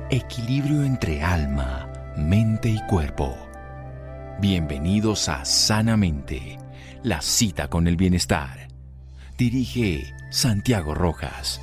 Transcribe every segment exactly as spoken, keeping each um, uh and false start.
Equilibrio entre alma, mente y cuerpo. Bienvenidos a Sanamente, la cita con el bienestar. Dirige Santiago Rojas.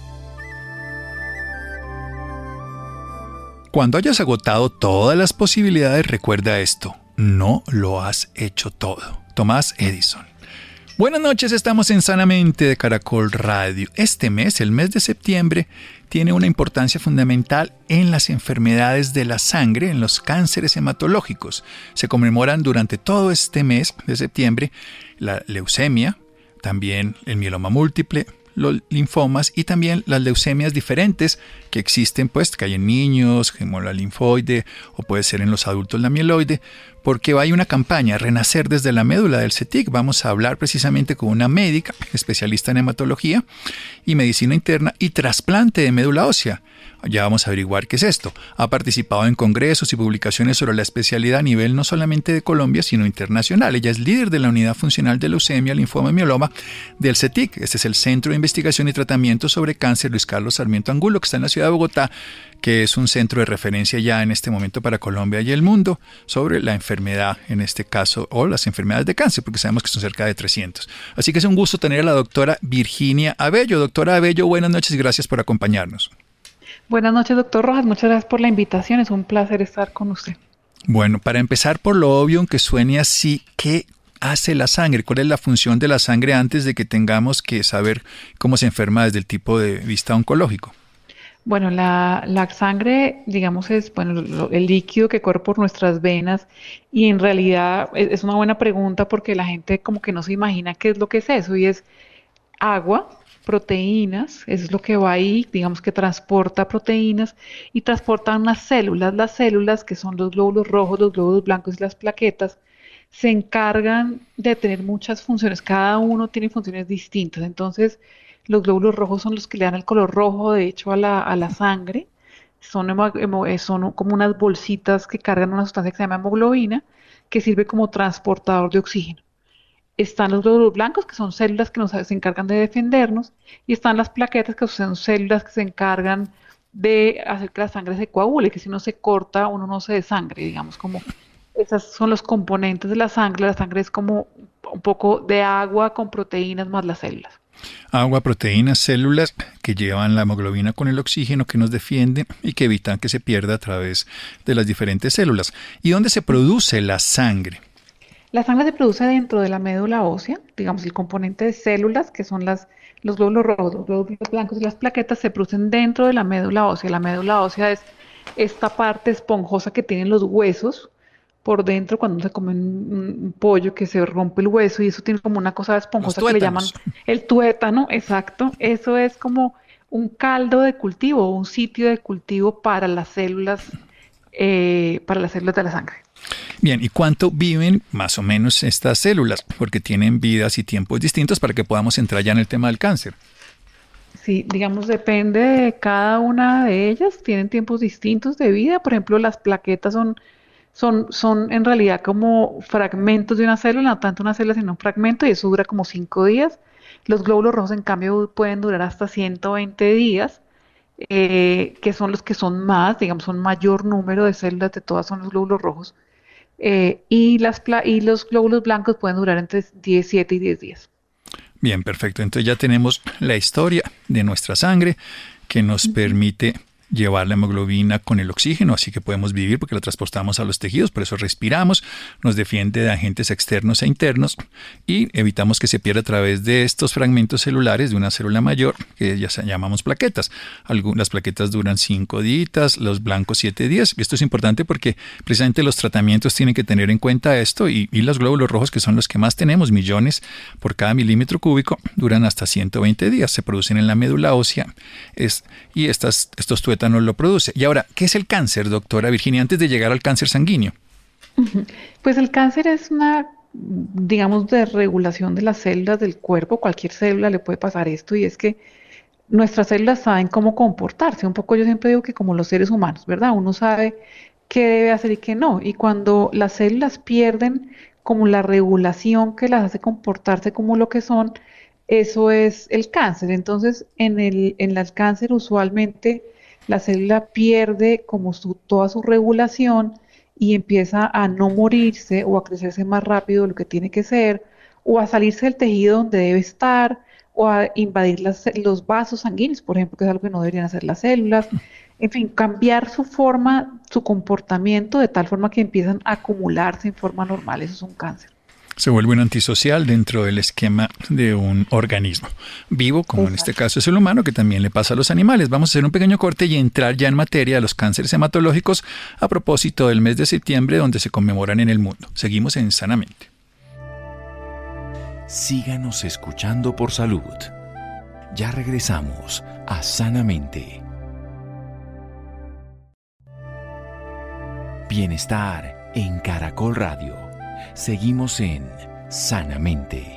Cuando hayas agotado todas las posibilidades, recuerda esto: no lo has hecho todo. Tomás Edison. Buenas noches, estamos en Sanamente de Caracol Radio. Este mes, el mes de septiembre, tiene una importancia fundamental en las enfermedades de la sangre, en los cánceres hematológicos. Se conmemoran durante todo este mes de septiembre la leucemia, también el mieloma múltiple, los linfomas y también las leucemias diferentes que existen, pues que hay en niños, como la linfoide o puede ser en los adultos la mieloide, porque hay una campaña Renacer desde la médula del CETIC. Vamos a hablar precisamente con una médica especialista en hematología y medicina interna y trasplante de médula ósea. Ya vamos a averiguar qué es esto. Ha participado en congresos y publicaciones sobre la especialidad a nivel no solamente de Colombia, sino internacional. Ella es líder de la Unidad Funcional de Leucemia, Linfoma y Mieloma del CETIC. Este es el Centro de Investigación y Tratamiento sobre Cáncer Luis Carlos Sarmiento Angulo, que está en la ciudad de Bogotá, que es un centro de referencia ya en este momento para Colombia y el mundo sobre la enfermedad, en este caso, o las enfermedades de cáncer, porque sabemos que son cerca de trescientos. Así que es un gusto tener a la doctora Virginia Abello. Doctora Abello, buenas noches y gracias por acompañarnos. Buenas noches, doctor Rojas. Muchas gracias por la invitación. Es un placer estar con usted. Bueno, para empezar por lo obvio, aunque suene así, ¿qué hace la sangre? ¿Cuál es la función de la sangre antes de que tengamos que saber cómo se enferma desde el tipo de vista oncológico? Bueno, la, la sangre, digamos, es bueno lo, el líquido que corre por nuestras venas y en realidad es, es una buena pregunta porque la gente como que no se imagina qué es lo que es eso y es agua, proteínas, eso es lo que va ahí, digamos que transporta proteínas y transporta unas células. Las células, que son los glóbulos rojos, los glóbulos blancos y las plaquetas, se encargan de tener muchas funciones, cada uno tiene funciones distintas. Entonces, los glóbulos rojos son los que le dan el color rojo, de hecho, a la, a la sangre. Son, hemo, hemo, son como unas bolsitas que cargan una sustancia que se llama hemoglobina, que sirve como transportador de oxígeno. Están los glóbulos blancos, que son células que nos, se encargan de defendernos, y están las plaquetas, que son células que se encargan de hacer que la sangre se coagule, que si no se corta, uno no se desangre, digamos, como esos son los componentes de la sangre. La sangre es como un poco de agua con proteínas más las células. Agua, proteínas, células que llevan la hemoglobina con el oxígeno que nos defiende y que evitan que se pierda a través de las diferentes células. ¿Y dónde se produce la sangre? La sangre se produce dentro de la médula ósea, digamos el componente de células, que son las, los glóbulos rojos, los glóbulos blancos y las plaquetas, se producen dentro de la médula ósea. La médula ósea es esta parte esponjosa que tienen los huesos por dentro cuando se come un, un pollo que se rompe el hueso y eso tiene como una cosa esponjosa que le llaman el tuétano, exacto. Eso es como un caldo de cultivo, un sitio de cultivo para las células, eh, para las células de la sangre. Bien, ¿y cuánto viven más o menos estas células? Porque tienen vidas y tiempos distintos para que podamos entrar ya en el tema del cáncer. Sí, digamos, depende de cada una de ellas, tienen tiempos distintos de vida. Por ejemplo, las plaquetas son, son, son en realidad como fragmentos de una célula, no tanto una célula, sino un fragmento, y eso dura como cinco días. Los glóbulos rojos, en cambio, pueden durar hasta ciento veinte días. Eh, que son los que son más, digamos, son mayor número de células de todas son los glóbulos rojos. Eh, y, las y los glóbulos blancos pueden durar entre diecisiete y diez días. Bien, perfecto. Entonces ya tenemos la historia de nuestra sangre que nos uh-huh. permite llevar la hemoglobina con el oxígeno, así que podemos vivir porque la transportamos a los tejidos, por eso respiramos, nos defiende de agentes externos e internos y evitamos que se pierda a través de estos fragmentos celulares de una célula mayor que ya llamamos plaquetas. Algunas plaquetas duran cinco días, los blancos siete días. Y esto es importante porque precisamente los tratamientos tienen que tener en cuenta esto y, y los glóbulos rojos, que son los que más tenemos, millones por cada milímetro cúbico, duran hasta ciento veinte días. Se producen en la médula ósea es, y estas, estos tuétanos lo produce. Y ahora, ¿qué es el cáncer, doctora Virginia, antes de llegar al cáncer sanguíneo? Pues el cáncer es una, digamos, desregulación de las células del cuerpo. Cualquier célula le puede pasar esto y es que nuestras células saben cómo comportarse. Un poco yo siempre digo que como los seres humanos, ¿verdad? Uno sabe qué debe hacer y qué no. Y cuando las células pierden como la regulación que las hace comportarse como lo que son, eso es el cáncer. Entonces, en el, en el cáncer usualmente la célula pierde como su, toda su regulación y empieza a no morirse o a crecerse más rápido de lo que tiene que ser, o a salirse del tejido donde debe estar, o a invadir las- los vasos sanguíneos, por ejemplo, que es algo que no deberían hacer las células. En fin, cambiar su forma, su comportamiento de tal forma que empiezan a acumularse en forma normal. Eso es un cáncer. Se vuelve un antisocial dentro del esquema de un organismo vivo, como en este Exacto. caso es el humano, que también le pasa a los animales. Vamos a hacer un pequeño corte y entrar ya en materia de los cánceres hematológicos a propósito del mes de septiembre donde se conmemoran en el mundo. Seguimos en Sanamente. Síganos escuchando por salud. Ya regresamos a Sanamente. Bienestar en Caracol Radio. Seguimos en Sanamente.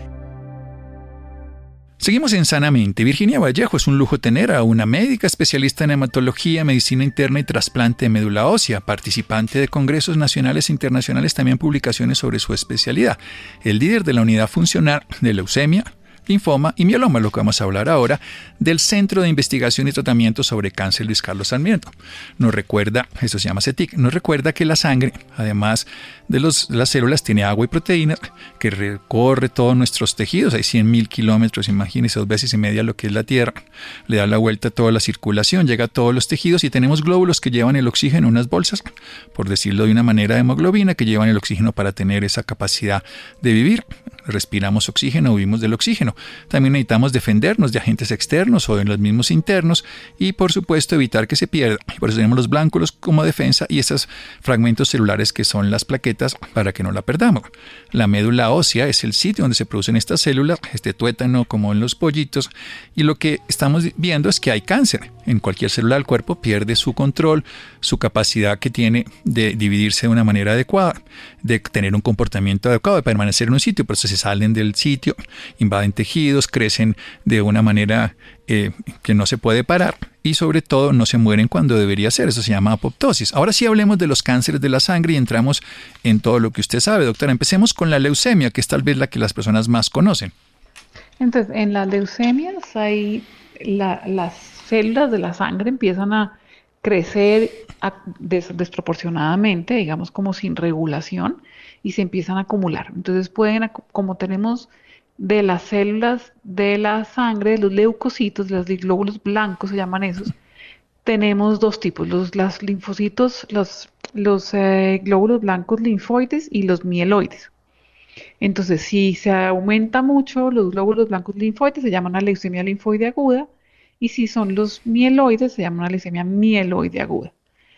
Seguimos en Sanamente. Virginia Vallejo, es un lujo tener a una médica especialista en hematología, medicina interna y trasplante de médula ósea, participante de congresos nacionales e internacionales, también publicaciones sobre su especialidad. El líder de la unidad funcional de leucemia, linfoma y mieloma, lo que vamos a hablar ahora, del Centro de Investigación y Tratamiento sobre Cáncer Luis Carlos Sarmiento. Nos recuerda, eso se llama CETIC, nos recuerda que la sangre, además de, los, de las células, tiene agua y proteína que recorre todos nuestros tejidos. Hay cien mil kilómetros, imagínense, dos veces y media lo que es la Tierra. Le da la vuelta a toda la circulación, llega a todos los tejidos y tenemos glóbulos que llevan el oxígeno en unas bolsas, por decirlo de una manera, de hemoglobina, que llevan el oxígeno para tener esa capacidad de vivir. Respiramos oxígeno, vivimos del oxígeno. También necesitamos defendernos de agentes externos o de los mismos internos y, por supuesto, evitar que se pierda. Por eso tenemos los blánculos como defensa y esos fragmentos celulares que son las plaquetas para que no la perdamos. La médula ósea es el sitio donde se producen estas células, este tuétano como en los pollitos, y lo que estamos viendo es que hay cáncer. En cualquier célula del cuerpo pierde su control, su capacidad que tiene de dividirse de una manera adecuada, de tener un comportamiento adecuado, de permanecer en un sitio, por eso se salen del sitio, invaden tejidos, crecen de una manera eh, que no se puede parar y sobre todo no se mueren cuando debería ser. Eso se llama apoptosis. Ahora sí hablemos de los cánceres de la sangre y entramos en todo lo que usted sabe, doctora. Empecemos con la leucemia, que es tal vez la que las personas más conocen. Entonces, en las leucemias hay la- las células de la sangre empiezan a crecer a- des- desproporcionadamente, digamos como sin regulación, y se empiezan a acumular. Entonces pueden, acu- como tenemos de las células de la sangre, de los leucocitos, los glóbulos blancos se llaman esos, tenemos dos tipos, los las linfocitos, los, los eh, glóbulos blancos linfoides y los mieloides. Entonces, si se aumenta mucho los glóbulos blancos linfoides, se llama una leucemia linfoide aguda, y si son los mieloides, se llama una leucemia mieloide aguda.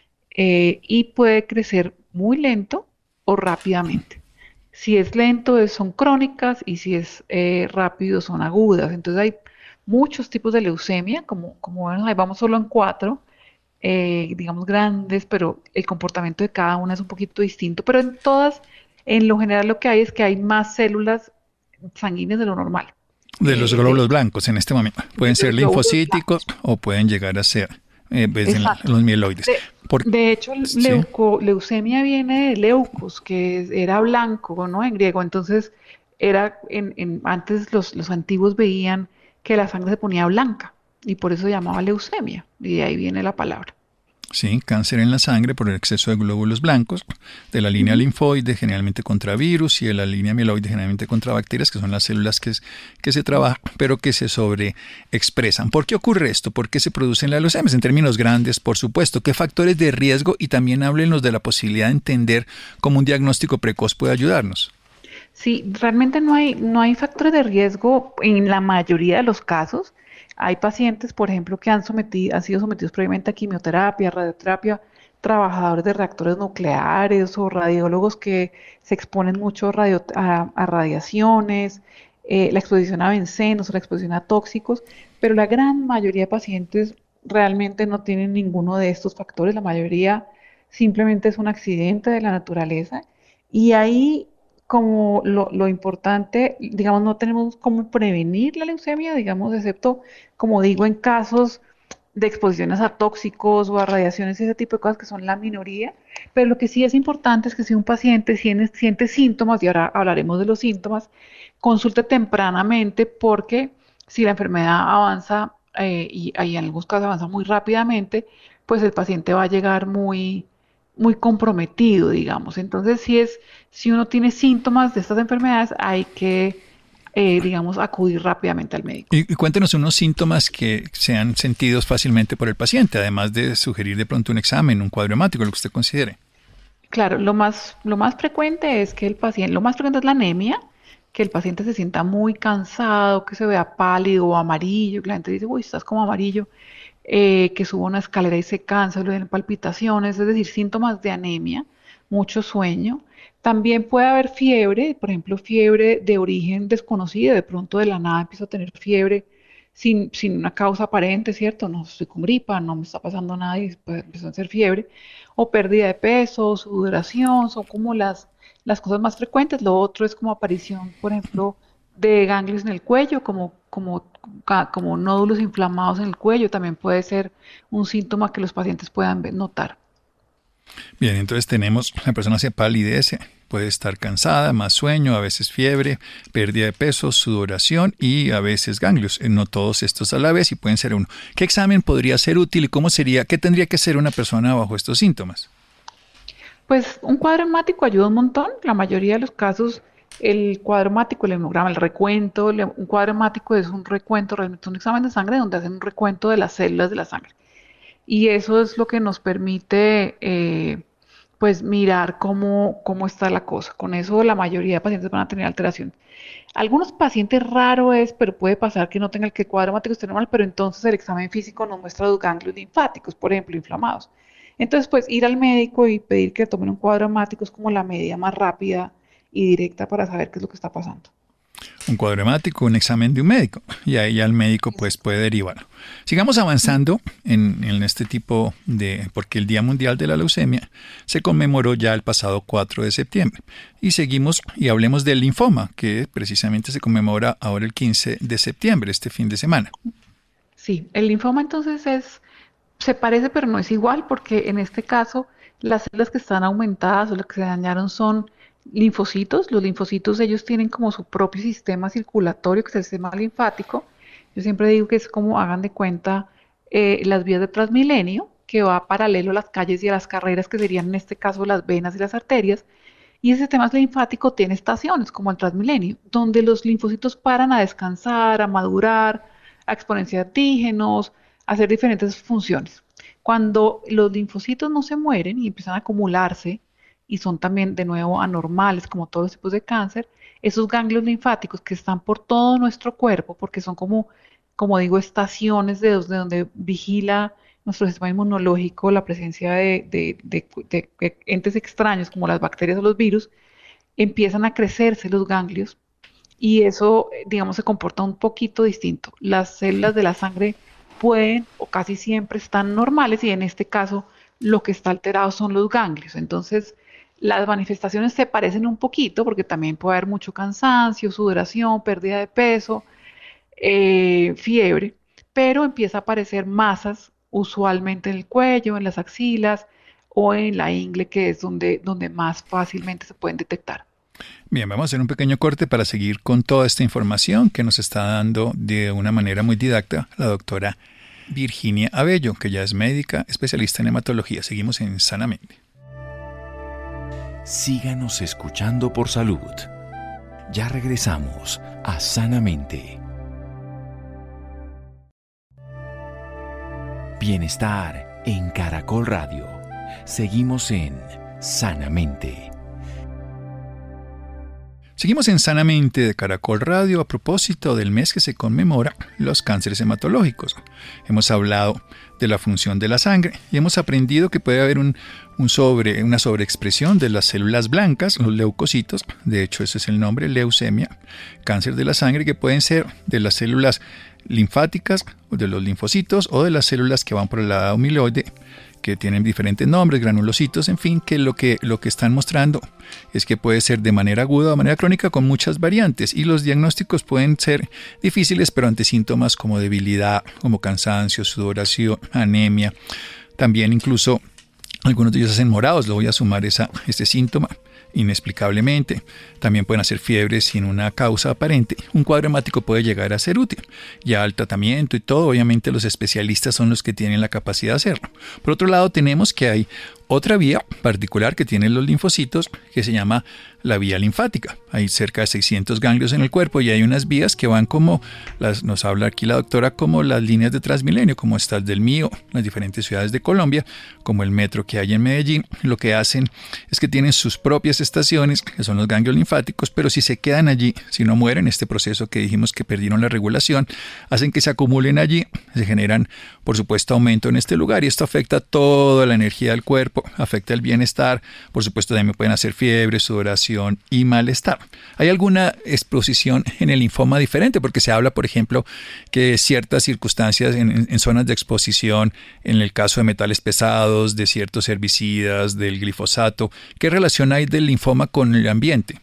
Eh, y puede crecer muy lento o rápidamente. Si es lento, es- son crónicas, y si es eh, rápido, son agudas. Entonces, hay muchos tipos de leucemia, como, como ven, ahí vamos solo en cuatro, eh, digamos grandes, pero el comportamiento de cada una es un poquito distinto, pero en todas, en lo general lo que hay es que hay más células sanguíneas de lo normal, De los eh, de, glóbulos blancos en este momento. de Pueden ser los glóbulos linfocíticos blancos. o pueden llegar a ser eh, pues, en Exacto. los mieloides. De, Por, de hecho, sí. leuco- leucemia viene de leucos, que es- era blanco, ¿no? En griego. Entonces, era en, en- antes los, los antiguos veían que la sangre se ponía blanca y por eso se llamaba leucemia. Y de ahí viene la palabra. Sí, cáncer en la sangre por el exceso de glóbulos blancos, de la línea Ujú. linfoide generalmente contra virus y de la línea mieloide generalmente contra bacterias, que son las células que, es- que se trabajan, pero que se sobreexpresan. ¿Por qué ocurre esto? ¿Por qué se producen las leucemias? En términos grandes, por supuesto. ¿Qué factores de riesgo? Y también háblenos de la posibilidad de entender cómo un diagnóstico precoz puede ayudarnos. Sí, realmente no hay, no hay factores de riesgo en la mayoría de los casos. Hay pacientes, por ejemplo, que han, sometido, han sido sometidos previamente a quimioterapia, radioterapia, trabajadores de reactores nucleares o radiólogos que se exponen mucho a, radio- a- a radiaciones, eh, la exposición a bencenos, la exposición a tóxicos, pero la gran mayoría de pacientes realmente no tienen ninguno de estos factores. La mayoría simplemente es un accidente de la naturaleza. Y ahí como lo, lo importante, digamos, no tenemos cómo prevenir la leucemia, digamos, excepto, como digo, en casos de exposiciones a tóxicos o a radiaciones y ese tipo de cosas que son la minoría, pero lo que sí es importante es que si un paciente siente, siente síntomas, y ahora hablaremos de los síntomas, consulte tempranamente porque si la enfermedad avanza eh, y, y en algunos casos avanza muy rápidamente, pues el paciente va a llegar muy, muy comprometido, digamos. Entonces, si es, si uno tiene síntomas de estas enfermedades, hay que, eh, digamos, acudir rápidamente al médico. Y, y cuéntenos unos síntomas que sean sentidos fácilmente por el paciente, además de sugerir de pronto un examen, un cuadro hemático, lo que usted considere. Claro, lo más, lo más frecuente es que el paciente, lo más frecuente es la anemia, que el paciente se sienta muy cansado, que se vea pálido o amarillo, que la gente dice, uy, estás como amarillo, eh, que suba una escalera y se cansa, le den palpitaciones, es decir, síntomas de anemia, mucho sueño. También puede haber fiebre, por ejemplo, fiebre de origen desconocido, de pronto de la nada empiezo a tener fiebre sin, sin una causa aparente, ¿cierto? No estoy con gripa, no me está pasando nada y después empezó a hacer fiebre. O pérdida de peso, sudoración, son como las, las cosas más frecuentes. Lo otro es como aparición, por ejemplo, de ganglios en el cuello, como, como, ca- como nódulos inflamados en el cuello, también puede ser un síntoma que los pacientes puedan ve- notar. Bien, entonces tenemos, la persona se palidece, puede estar cansada, más sueño, a veces fiebre, pérdida de peso, sudoración y a veces ganglios. Eh, No todos estos a la vez y pueden ser uno. ¿Qué examen podría ser útil y cómo sería, qué tendría que ser una persona bajo estos síntomas? Pues un cuadro hemático ayuda un montón. La mayoría de los casos, el cuadro hemático, el hemograma, el recuento, le- un cuadro hemático es un recuento, realmente un examen de sangre donde hacen un recuento de las células de la sangre. Y eso es lo que nos permite, eh, pues, mirar cómo, cómo está la cosa. Con eso la mayoría de pacientes van a tener alteración. Algunos pacientes raro es, pero puede pasar que no tenga el que el cuadro hemático esté normal, pero entonces el examen físico nos muestra los ganglios linfáticos, por ejemplo, inflamados. Entonces, pues ir al médico y pedir que tomen un cuadro hemático es como la medida más rápida y directa para saber qué es lo que está pasando. Un cuadro hemático, un examen de un médico y ahí ya el médico pues puede derivar. Sigamos avanzando en, en este tipo de, porque el Día Mundial de la Leucemia se conmemoró ya el pasado cuatro de septiembre y seguimos y hablemos del linfoma que precisamente se conmemora ahora el quince de septiembre, este fin de semana. Sí, el linfoma entonces es, se parece pero no es igual porque en este caso las células que están aumentadas o las que se dañaron son linfocitos. Los linfocitos ellos tienen como su propio sistema circulatorio que es el sistema linfático. Yo siempre digo que es como hagan de cuenta eh, las vías de Transmilenio que va paralelo a las calles y a las carreras que serían en este caso las venas y las arterias. Y ese sistema linfático tiene estaciones como el Transmilenio, donde los linfocitos paran a descansar, a madurar, a exponenciar antígenos, a hacer diferentes funciones. Cuando los linfocitos no se mueren y empiezan a acumularse y son también de nuevo anormales como todos los tipos de cáncer, esos ganglios linfáticos que están por todo nuestro cuerpo, porque son como, como digo, estaciones de, de donde vigila nuestro sistema inmunológico la presencia de, de, de, de, de entes extraños como las bacterias o los virus, empiezan a crecerse los ganglios y eso, eh, digamos, se comporta un poquito distinto. Las células de la sangre pueden o casi siempre están normales y en este caso lo que está alterado son los ganglios. Entonces, las manifestaciones se parecen un poquito porque también puede haber mucho cansancio, sudoración, pérdida de peso, eh, fiebre, pero empieza a aparecer masas usualmente en el cuello, en las axilas o en la ingle, que es donde, donde más fácilmente se pueden detectar. Bien, vamos a hacer un pequeño corte para seguir con toda esta información que nos está dando de una manera muy didacta la doctora Virginia Abello, que ya es médica especialista en hematología. Seguimos en Sanamente. Síganos escuchando por salud. Ya regresamos a Sanamente. Bienestar en Caracol Radio. Seguimos en Sanamente. Seguimos en Sanamente de Caracol Radio a propósito del mes que se conmemora los cánceres hematológicos. Hemos hablado de la función de la sangre y hemos aprendido que puede haber un, un sobre, una sobreexpresión de las células blancas, los leucocitos, de hecho ese es el nombre, leucemia, cáncer de la sangre, que pueden ser de las células linfáticas, de los linfocitos o de las células que van por el lado amiloide, que tienen diferentes nombres, granulocitos, en fin, que lo que lo que están mostrando es que puede ser de manera aguda o de manera crónica con muchas variantes y los diagnósticos pueden ser difíciles, pero ante síntomas como debilidad, como cansancio, sudoración, anemia, también incluso algunos de ellos hacen morados, lo voy a sumar esa, ese síntoma, inexplicablemente. También pueden hacer fiebre sin una causa aparente. Un cuadro hemático puede llegar a ser útil. Ya el tratamiento y todo, obviamente los especialistas son los que tienen la capacidad de hacerlo. Por otro lado, tenemos que hay otra vía particular que tienen los linfocitos que se llama la vía linfática. Hay cerca de seiscientos ganglios en el cuerpo y hay unas vías que van como, las, nos habla aquí la doctora, como las líneas de Transmilenio, como estas del mío, las diferentes ciudades de Colombia, como el metro que hay en Medellín. Lo que hacen es que tienen sus propias estaciones, que son los ganglios linfáticos, pero si se quedan allí, si no mueren, este proceso que dijimos que perdieron la regulación, hacen que se acumulen allí, se generan, por supuesto, aumento en este lugar y esto afecta toda la energía del cuerpo, afecta el bienestar, por supuesto también pueden hacer fiebre, sudoración y malestar. ¿Hay alguna exposición en el linfoma diferente? Porque se habla, por ejemplo, que ciertas circunstancias en, en zonas de exposición, en el caso de metales pesados, de ciertos herbicidas, del glifosato, ¿qué relación hay del linfoma con el ambiente?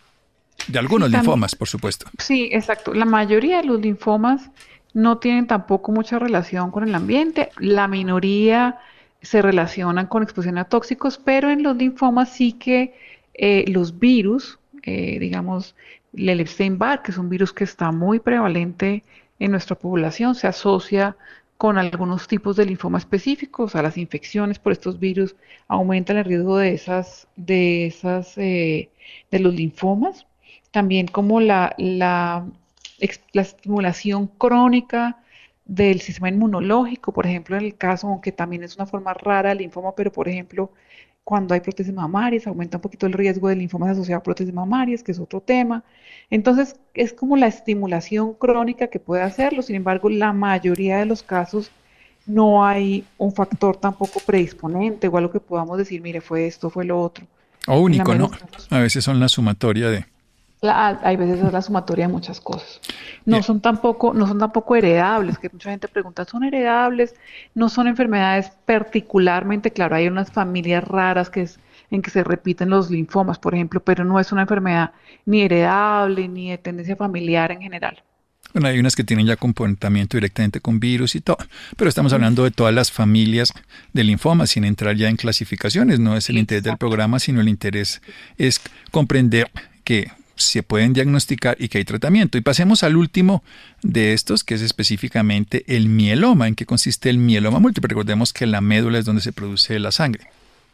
De algunos sí, linfomas, también, por supuesto. Sí, exacto. La mayoría de los linfomas no tienen tampoco mucha relación con el ambiente. La minoría se relacionan con exposición a tóxicos, pero en los linfomas sí que eh, los virus, eh, digamos, el Epstein-Barr, que es un virus que está muy prevalente en nuestra población, se asocia con algunos tipos de linfoma específicos. A las infecciones por estos virus aumentan el riesgo de esas, de esas, eh, de los linfomas. También como la, la, la estimulación crónica del sistema inmunológico, por ejemplo, en el caso, aunque también es una forma rara del linfoma, pero por ejemplo, cuando hay prótesis mamarias, aumenta un poquito el riesgo de linfomas asociados a prótesis mamarias, que es otro tema. Entonces, es como la estimulación crónica que puede hacerlo. Sin embargo, la mayoría de los casos no hay un factor tampoco predisponente o algo que podamos decir, mire, fue esto, fue lo otro. O único, ¿no? Casos, a veces son la sumatoria de... La, hay veces es la sumatoria de muchas cosas. No son tampoco, no son tampoco heredables, que mucha gente pregunta, ¿son heredables? No son enfermedades particularmente, claro, hay unas familias raras que es, en que se repiten los linfomas, por ejemplo, pero no es una enfermedad ni heredable ni de tendencia familiar en general. Bueno, hay unas que tienen ya comportamiento directamente con virus y todo, pero estamos hablando de todas las familias de linfomas sin entrar ya en clasificaciones. No es el interés del programa, sino el interés es comprender que se pueden diagnosticar y que hay tratamiento. Y pasemos al último de estos, que es específicamente el mieloma. ¿En qué consiste el mieloma múltiple? Recordemos que la médula es donde se produce la sangre.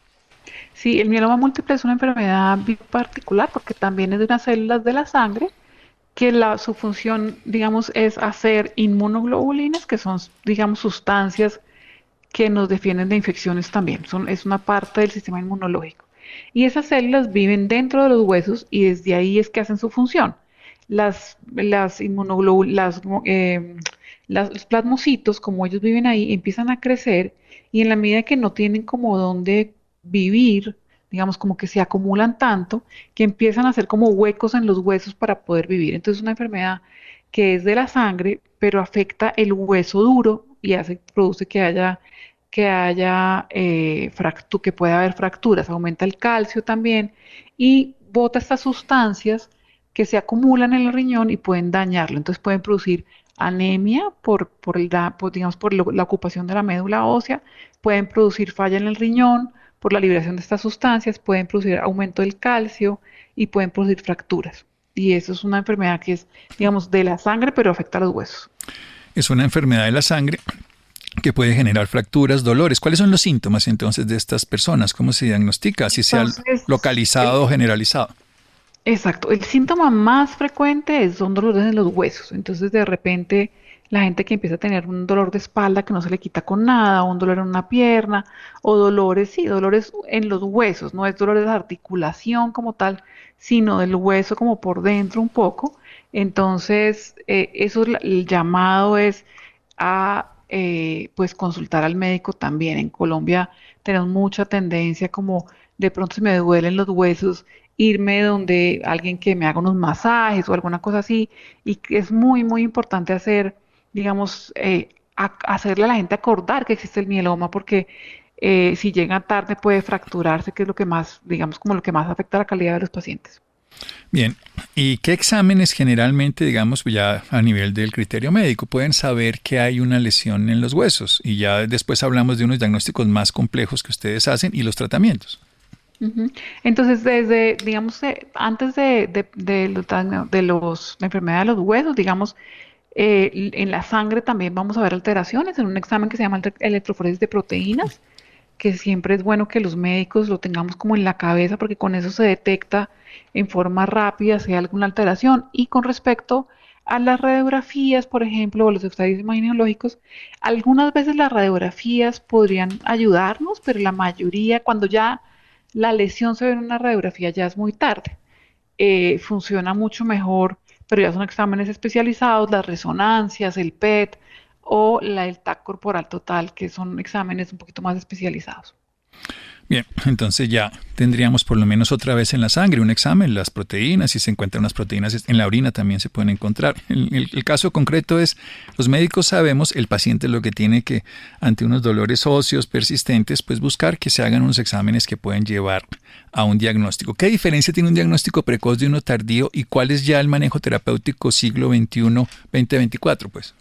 Sí, el mieloma múltiple es una enfermedad particular porque también es de unas células de la sangre que la, su función, digamos, es hacer inmunoglobulinas, que son, digamos, sustancias que nos defienden de infecciones también. Son, es una parte del sistema inmunológico. Y esas células viven dentro de los huesos y desde ahí es que hacen su función. Las, las inmunoglobulinas, eh, los plasmocitos, como ellos viven ahí, empiezan a crecer y en la medida que no tienen como dónde vivir, digamos como que se acumulan tanto, que empiezan a hacer como huecos en los huesos para poder vivir. Entonces es una enfermedad que es de la sangre, pero afecta el hueso duro y hace, produce que haya... que haya eh, fractu que pueda haber fracturas, aumenta el calcio también y bota estas sustancias que se acumulan en el riñón y pueden dañarlo. Entonces pueden producir anemia por, por, el, por, digamos, por lo, la ocupación de la médula ósea, pueden producir falla en el riñón por la liberación de estas sustancias, pueden producir aumento del calcio y pueden producir fracturas. Y eso es una enfermedad que es, digamos, de la sangre, pero afecta a los huesos. Es una enfermedad de la sangre que puede generar fracturas, dolores. ¿Cuáles son los síntomas entonces de estas personas? ¿Cómo se diagnostica? Si sea localizado o generalizado. Exacto. El síntoma más frecuente es, son dolores en los huesos. Entonces, de repente, la gente que empieza a tener un dolor de espalda que no se le quita con nada, o un dolor en una pierna, o dolores, sí, dolores en los huesos. No es dolores de articulación como tal, sino del hueso como por dentro un poco. Entonces, eh, eso, el llamado es a... Eh, pues consultar al médico también. En Colombia tenemos mucha tendencia como de pronto si me duelen los huesos, irme donde alguien que me haga unos masajes o alguna cosa así, y es muy muy importante hacer, digamos, eh, a, hacerle a la gente acordar que existe el mieloma porque eh, si llega tarde puede fracturarse, que es lo que más, digamos, como lo que más afecta a la calidad de los pacientes. Bien, ¿y qué exámenes generalmente, digamos, ya a nivel del criterio médico, pueden saber que hay una lesión en los huesos? Y ya después hablamos de unos diagnósticos más complejos que ustedes hacen y los tratamientos. Ujú. Entonces, desde, digamos, eh, antes de, de, de los, daño- de los, la enfermedad de los huesos, digamos, eh, l- en la sangre también vamos a ver alteraciones en un examen que se llama electro- electroforesis de proteínas, que siempre es bueno que los médicos lo tengamos como en la cabeza porque con eso se detecta en forma rápida si hay alguna alteración. Y con respecto a las radiografías, por ejemplo, o los estudios imagenológicos, algunas veces las radiografías podrían ayudarnos, pero la mayoría, cuando ya la lesión se ve en una radiografía, ya es muy tarde. Eh, funciona mucho mejor, pero ya son exámenes especializados, las resonancias, el P E T o la, el TAC corporal total, que son exámenes un poquito más especializados. Bien, entonces ya tendríamos por lo menos otra vez en la sangre un examen, las proteínas, si se encuentran unas proteínas en la orina también se pueden encontrar. El, el, el caso concreto es, los médicos sabemos, el paciente lo que tiene que, ante unos dolores óseos persistentes, pues buscar que se hagan unos exámenes que pueden llevar a un diagnóstico. ¿Qué diferencia tiene un diagnóstico precoz de uno tardío y cuál es ya el manejo terapéutico siglo veintiuno, veinte veinticuatro, pues?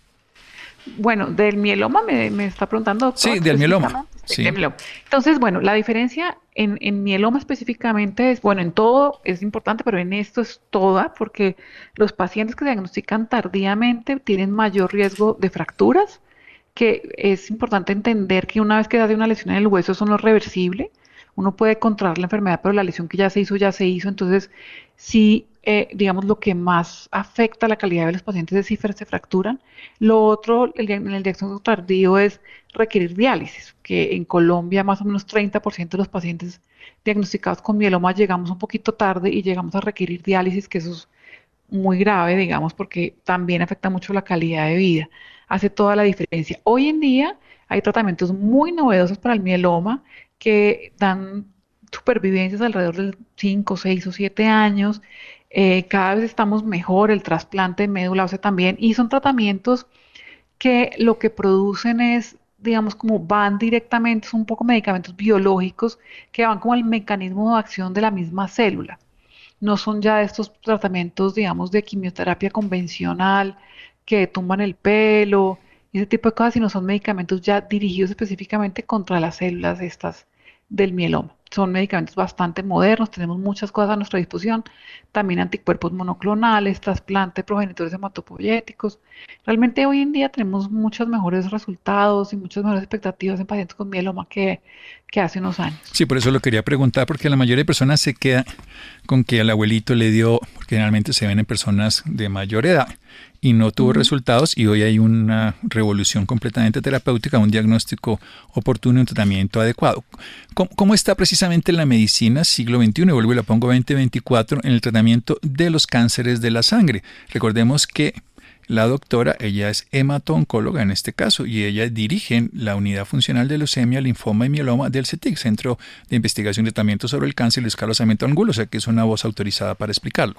Bueno, del mieloma me, me está preguntando, doctor, Sí, del mieloma. específicamente. Sí, Sí. del mieloma. Entonces, bueno, la diferencia en, en mieloma específicamente es, bueno, en todo es importante, pero en esto es toda, porque los pacientes que se diagnostican tardíamente tienen mayor riesgo de fracturas, que es importante entender que una vez que se hace una lesión en el hueso, eso no es reversible. Uno puede controlar la enfermedad, pero la lesión que ya se hizo, ya se hizo. Entonces, sí, eh, digamos, lo que más afecta la calidad de los pacientes es si fer- se fracturan. Lo otro, el, dia- en el diagnóstico tardío es requerir diálisis, que en Colombia más o menos treinta por ciento de los pacientes diagnosticados con mieloma llegamos un poquito tarde y llegamos a requerir diálisis, que eso es muy grave, digamos, porque también afecta mucho la calidad de vida. Hace toda la diferencia. Hoy en día hay tratamientos muy novedosos para el mieloma que dan supervivencias alrededor de cinco, seis o siete años. Eh, cada vez estamos mejor, el trasplante de médula ósea también, y son tratamientos que lo que producen es, digamos, como van directamente, son un poco medicamentos biológicos que van como al mecanismo de acción de la misma célula. No son ya estos tratamientos, digamos, de quimioterapia convencional que tumban el pelo y ese tipo de cosas, sino son medicamentos ya dirigidos específicamente contra las células estas del mieloma. Son medicamentos bastante modernos, tenemos muchas cosas a nuestra disposición, también anticuerpos monoclonales, trasplante de progenitores hematopoyéticos. Realmente hoy en día tenemos muchos mejores resultados y muchas mejores expectativas en pacientes con mieloma que, que hace unos años. Sí, por eso lo quería preguntar, porque la mayoría de personas se queda con que al abuelito le dio, porque generalmente se ven en personas de mayor edad, y no tuvo uh-huh. resultados, y hoy hay una revolución completamente terapéutica, un diagnóstico oportuno y un tratamiento adecuado. ¿Cómo, cómo está precisamente la medicina siglo veintiuno, y vuelvo y la pongo veinte veinticuatro, en el tratamiento de los cánceres de la sangre? Recordemos que la doctora, ella es hemato-oncóloga en este caso, y ella dirige la unidad funcional de leucemia, linfoma y mieloma del C E T I C, Centro de Investigación y Tratamiento sobre el Cáncer, Luis Carlos Sarmiento Angulo, o sea que es una voz autorizada para explicarlo.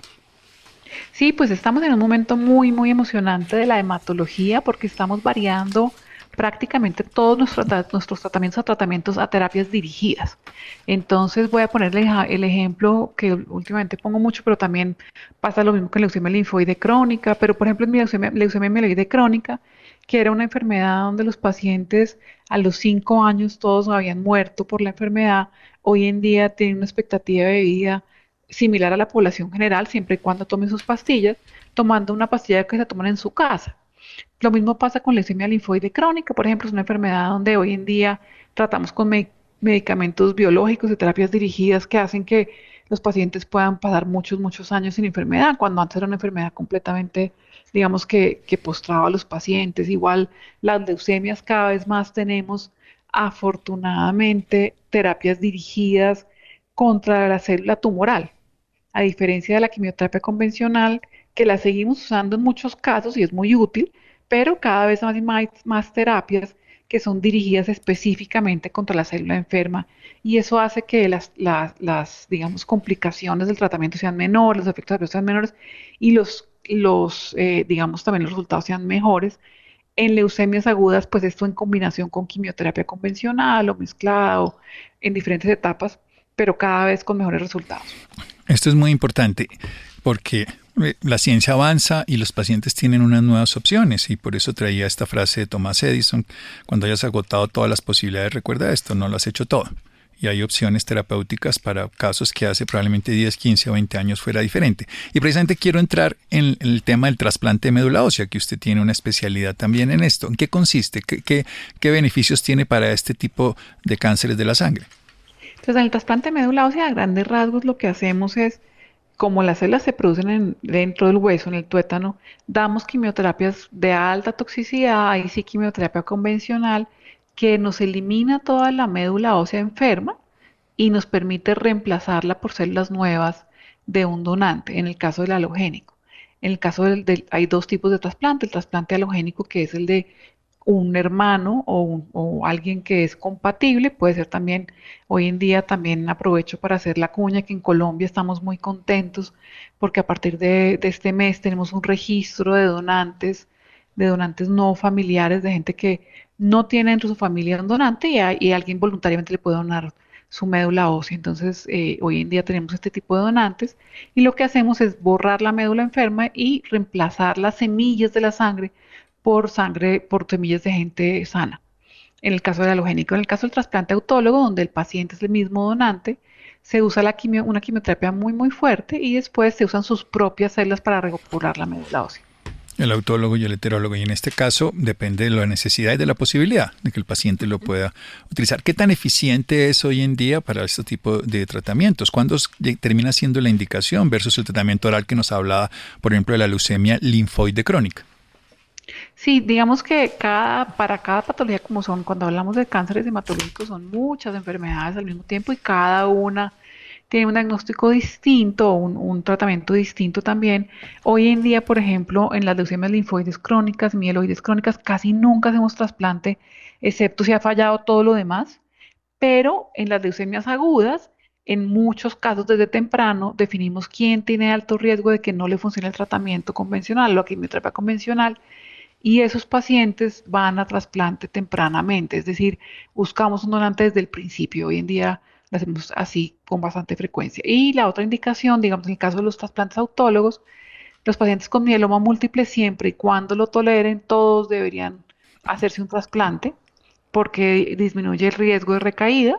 Sí, pues estamos en un momento muy, muy emocionante de la hematología porque estamos variando prácticamente todos nuestros, nuestros tratamientos a tratamientos a terapias dirigidas. Entonces voy a ponerle el ejemplo que últimamente pongo mucho, pero también pasa lo mismo con leucemia linfoide crónica, pero por ejemplo en mi leucemia, leucemia mieloide crónica, que era una enfermedad donde los pacientes a los cinco años todos habían muerto por la enfermedad, hoy en día tienen una expectativa de vida similar a la población general, siempre y cuando tomen sus pastillas, tomando una pastilla que se toman en su casa. Lo mismo pasa con leucemia linfoide crónica, por ejemplo, es una enfermedad donde hoy en día tratamos con me medicamentos biológicos y terapias dirigidas que hacen que los pacientes puedan pasar muchos, muchos años sin enfermedad, cuando antes era una enfermedad completamente, digamos, que, que postraba a los pacientes. Igual las leucemias cada vez más tenemos, afortunadamente, terapias dirigidas contra la célula tumoral, a diferencia de la quimioterapia convencional, que la seguimos usando en muchos casos y es muy útil, pero cada vez más y más, más terapias que son dirigidas específicamente contra la célula enferma, y eso hace que las, las, las digamos, complicaciones del tratamiento sean menores, los efectos adversos sean menores, y los, los eh, digamos, también los resultados sean mejores. En leucemias agudas, pues esto en combinación con quimioterapia convencional o mezclado en diferentes etapas, pero cada vez con mejores resultados. Esto es muy importante porque la ciencia avanza y los pacientes tienen unas nuevas opciones, y por eso traía esta frase de Thomas Edison: cuando hayas agotado todas las posibilidades, recuerda esto, no lo has hecho todo. y hay opciones terapéuticas para casos que hace probablemente diez, quince o veinte años fuera diferente. Y precisamente quiero entrar en el tema del trasplante de médula ósea, que usted tiene una especialidad también en esto. ¿En qué consiste? ¿Qué, qué, qué beneficios tiene para este tipo de cánceres de la sangre? Entonces, en el trasplante de médula ósea, a grandes rasgos, lo que hacemos es, como las células se producen en- dentro del hueso, en el tuétano, damos quimioterapias de alta toxicidad, ahí sí quimioterapia convencional, que nos elimina toda la médula ósea enferma y nos permite reemplazarla por células nuevas de un donante, en el caso del halogénico. En el caso del, del- hay dos tipos de trasplante, el trasplante halogénico, que es el de un hermano o, un- o alguien que es compatible, puede ser también, hoy en día también aprovecho para hacer la cuña que en Colombia estamos muy contentos porque a partir de, de este mes tenemos un registro de donantes, de donantes no familiares, de gente que no tiene dentro de su familia un donante y, a- y alguien voluntariamente le puede donar su médula ósea. Entonces, eh, hoy en día tenemos este tipo de donantes y lo que hacemos es borrar la médula enferma y reemplazar las semillas de la sangre por sangre, por semillas de gente sana. En el caso del halogénico, en el caso del trasplante autólogo, donde el paciente es el mismo donante, se usa la quimio- una quimioterapia muy, muy fuerte y después se usan sus propias células para repoblar la médula ósea. El autólogo y el heterólogo. Y en este caso depende de la necesidad y de la posibilidad de que el paciente lo pueda utilizar. ¿Qué tan eficiente es hoy en día para este tipo de tratamientos? ¿Cuándo s- lle- termina siendo la indicación versus el tratamiento oral que nos hablaba, por ejemplo, de la leucemia linfoide crónica? Sí, digamos que cada, para cada patología, como son, cuando hablamos de cánceres hematológicos, son muchas enfermedades al mismo tiempo y cada una tiene un diagnóstico distinto, un, un tratamiento distinto también. Hoy en día, por ejemplo, en las leucemias linfoides crónicas, mieloides crónicas, casi nunca hacemos trasplante, excepto si ha fallado todo lo demás, pero en las leucemias agudas, en muchos casos desde temprano, definimos quién tiene alto riesgo de que no le funcione el tratamiento convencional, la quimioterapia convencional, y esos pacientes van a trasplante tempranamente, es decir, buscamos un donante desde el principio. Hoy en día lo hacemos así con bastante frecuencia. Y la otra indicación, digamos, en el caso de los trasplantes autólogos, los pacientes con mieloma múltiple, siempre y cuando lo toleren, todos deberían hacerse un trasplante porque disminuye el riesgo de recaída.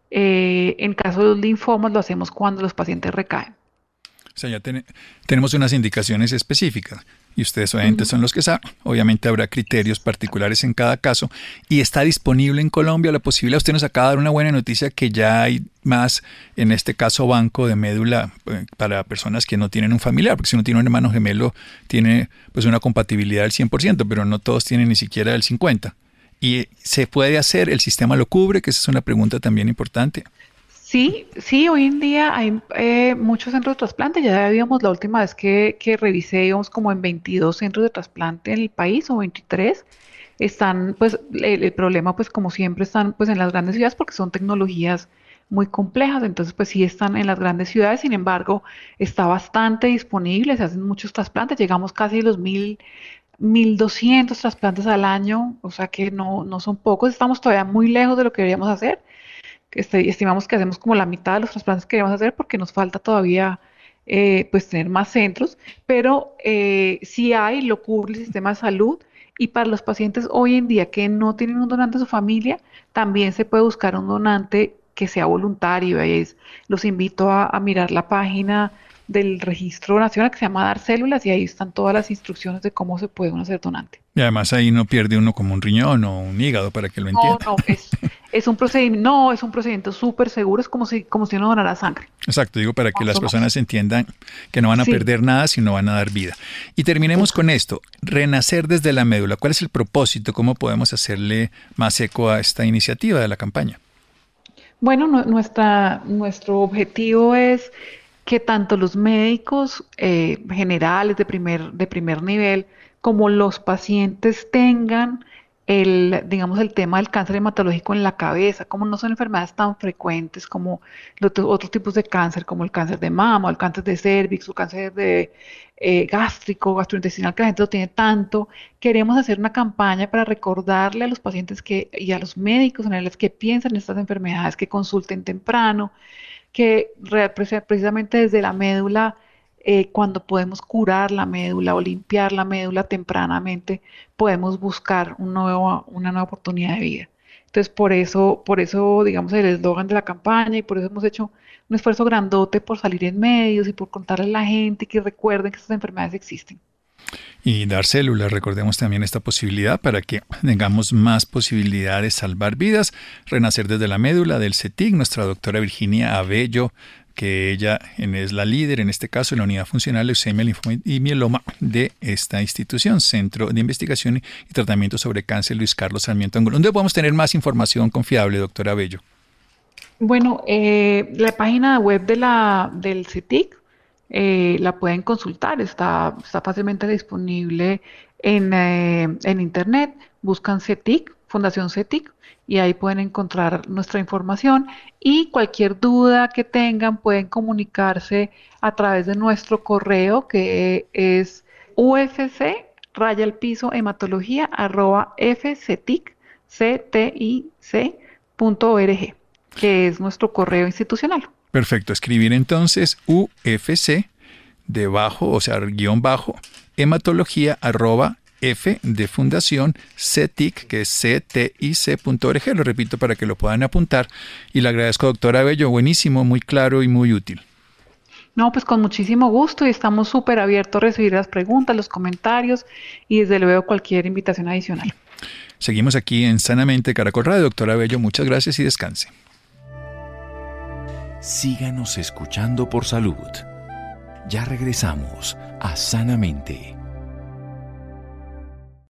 Eh, en caso de los linfomas, lo hacemos cuando los pacientes recaen. O sea, ya ten- tenemos unas indicaciones específicas y ustedes obviamente Ujú. son los que saben. Obviamente habrá criterios particulares en cada caso y está disponible en Colombia la posibilidad. Usted nos acaba de dar una buena noticia que ya hay más, en este caso, banco de médula eh, para personas que no tienen un familiar, porque si uno tiene un hermano gemelo tiene pues una compatibilidad del cien por ciento, pero no todos tienen ni siquiera el cincuenta por ciento. Y se puede hacer, el sistema lo cubre, que esa es una pregunta también importante. Sí, sí, hoy en día hay eh, muchos centros de trasplante. Ya habíamos la última vez que, que revisé, íbamos como en veintidós centros de trasplante en el país o veintitrés. Están, pues, el, el problema, pues, como siempre, están, pues, en las grandes ciudades porque son tecnologías muy complejas. Entonces, pues, sí están en las grandes ciudades. Sin embargo, está bastante disponible. Se hacen muchos trasplantes. Llegamos casi a los mil, mil doscientos trasplantes al año. O sea que no, no son pocos. Estamos todavía muy lejos de lo que deberíamos hacer. Este, estimamos que hacemos como la mitad de los trasplantes que queremos hacer porque nos falta todavía eh, pues tener más centros, pero eh, sí hay, lo cubre el sistema de salud y para los pacientes hoy en día que no tienen un donante en su familia, también se puede buscar un donante que sea voluntario. Ahí es- los invito a, a mirar la página del Registro Nacional que se llama Dar Células y ahí están todas las instrucciones de cómo se puede uno hacer donante. Y además ahí no pierde uno como un riñón o un hígado para que lo No, entienda. no, es, es un procedimiento, no, es un procedimiento súper seguro, es como si, como si uno donara sangre, Exacto, digo para que más las o menos. personas entiendan que no van a Sí, perder nada, sino van a dar vida. Y terminemos eso. con esto, renacer desde la médula. ¿Cuál es el propósito? ¿Cómo podemos hacerle más eco a esta iniciativa de la campaña? Bueno, nu- nuestra, nuestro objetivo es que tanto los médicos eh, generales de primer, de primer nivel como los pacientes tengan el, digamos, el tema del cáncer hematológico en la cabeza, como no son enfermedades tan frecuentes como los otros otros tipos de cáncer, como el cáncer de mama, o el cáncer de cervix, o cáncer de eh, gástrico, gastrointestinal, que la gente lo tiene tanto. Queremos hacer una campaña para recordarle a los pacientes que, y a los médicos en general que piensan en estas enfermedades, que consulten temprano, que re- preci- precisamente desde la médula, eh, cuando podemos curar la médula o limpiar la médula tempranamente, podemos buscar un nuevo- una nueva oportunidad de vida. Entonces, por eso, por eso, digamos, el eslogan de la campaña y por eso hemos hecho un esfuerzo grandote por salir en medios y por contarle a la gente que recuerden que estas enfermedades existen. Y dar células, recordemos también esta posibilidad para que tengamos más posibilidades de salvar vidas. Renacer desde la médula del C E T I C, nuestra doctora Virginia Abello, que ella es la líder en este caso en la unidad funcional leucemia, linfoma y mieloma de esta institución, Centro de Investigación y Tratamiento sobre Cáncer Luis Carlos Sarmiento Angulo. ¿Dónde podemos tener más información confiable, doctora Abello? Bueno, eh, la página web de la, del C E T I C eh, la pueden consultar, está, está fácilmente disponible en, eh, en internet, buscan C E T I C, Fundación C E T I C, y ahí pueden encontrar nuestra información y cualquier duda que tengan pueden comunicarse a través de nuestro correo que es ufc raya al piso hematología arroba fcetic punto org, que es nuestro correo institucional. Perfecto, escribir entonces U F C debajo, o sea, guión bajo, hematología arroba F de fundación, C E T I C, que es C T I C punto org. Lo repito para que lo puedan apuntar. Y le agradezco, doctora Abello, buenísimo, muy claro y muy útil. No, pues con muchísimo gusto y estamos súper abiertos a recibir las preguntas, los comentarios y desde luego cualquier invitación adicional. Seguimos aquí en Sanamente Caracol Radio. Doctora Abello, muchas gracias y descanse. Síganos escuchando por salud. Ya regresamos a Sanamente.